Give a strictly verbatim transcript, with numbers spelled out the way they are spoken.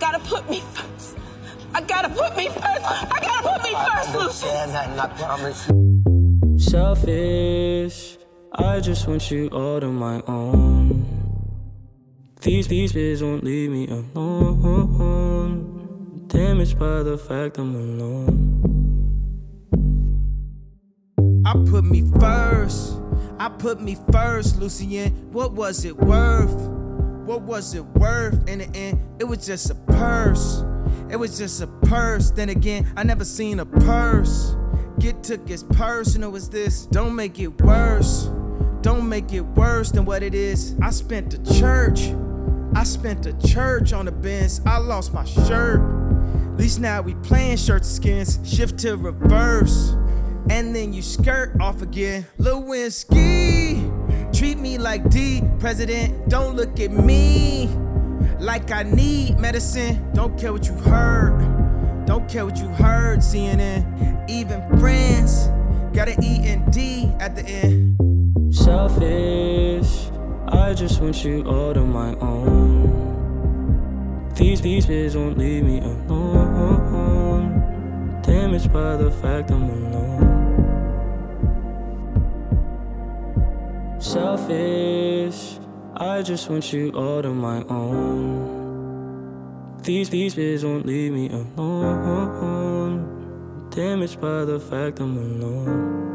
gotta put me first. I gotta put me first. I gotta put me first, I understand that, and I promise you. Selfish, I just want you all to my own. These these bitches won't leave me alone. Damaged by the fact I'm alone. I put me first. I put me first, Lucien. What was it worth? What was it worth? In the end, it was just a purse. It was just a purse. Then again, I never seen a purse. Get took his purse, and it was this. Don't make it worse. Don't make it worse than what it is. I spent the church. I spent the church on the Benz. I lost my shirt. At least now we playing shirts and skins. Shift to reverse. And then you skirt off again. Lewinsky, treat me like D. President, don't look at me like I need medicine. Don't care what you heard. Don't care what you heard, C N N. Even friends got an E and D at the end. Selfish, I just want you all to my own. These these bitches won't leave me alone. Damaged by the fact I'm alone. Selfish, I just want you all to my own. These these bitches won't leave me alone. Damaged by the fact I'm alone.